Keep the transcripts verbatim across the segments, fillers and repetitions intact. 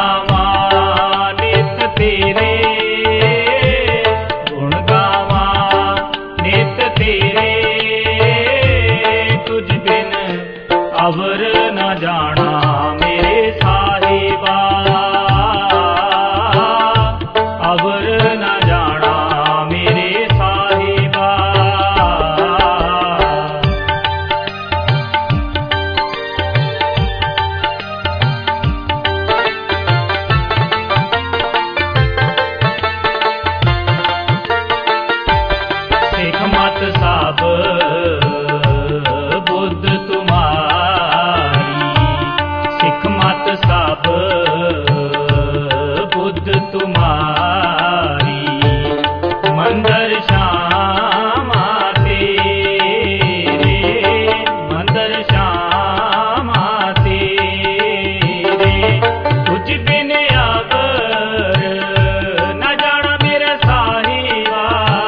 गावा नित तेरे, गुण गावा नित तेरे, तुझ बिन अवर न जाना मेरे साहिबा, अवर न जाना मेरे साहिबा। सिख मत सब बुद्ध तुम्हारी, सिख मत सब बुद्ध तुम्हारी, मंदिर श्यामा तेरे, मंदिर श्यामा तेरे, तुझ बिन अवर न जाना मेरे साहिबा,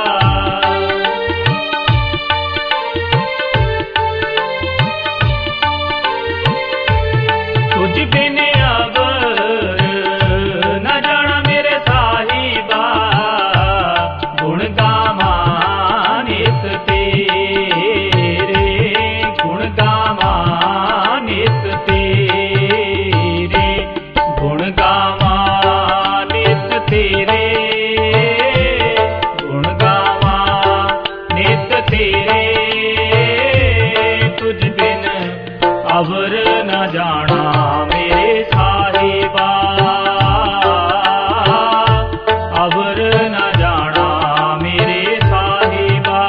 तुझ बिन अवर न जाना मेरे साहिबा, गुण गावा नित तेरे, गुण गावा नित तेरे, गुण गावा नित तेरे, गुण गावा नित तेरे, तुझ बिन अवर न जाना मेरे साहिबा, अवर न जाना मेरे साहिबा।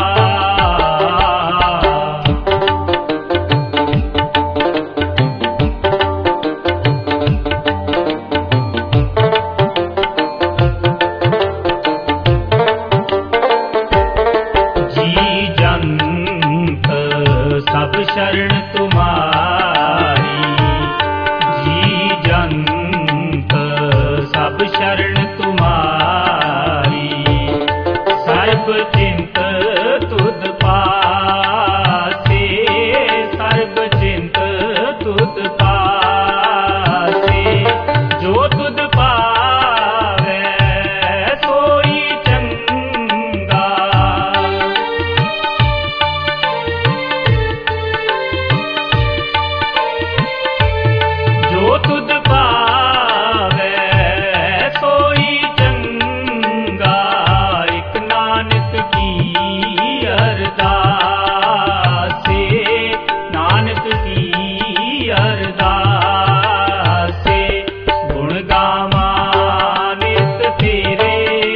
जी जंत सब शरण तुम्हारी, जी जंत सब शरण तुम्हारी, सर्ब चिंत तुध पासे, सर्ब चिंत तुध पासे, जो तुध पावै सोई चंगा, जो तुध पावै सोई चंगा, एक नानक की अरदास, नानक की अरदास, गुण गावा नित तेरे,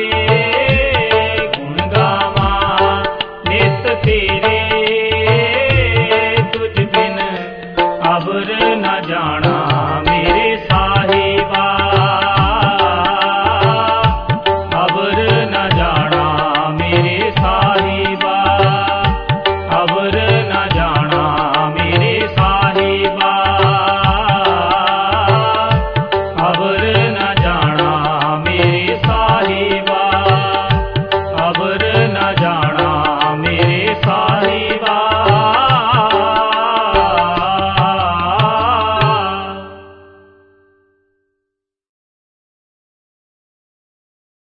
गुण गावा नित तेरे, तुझ बिन अवर न जाना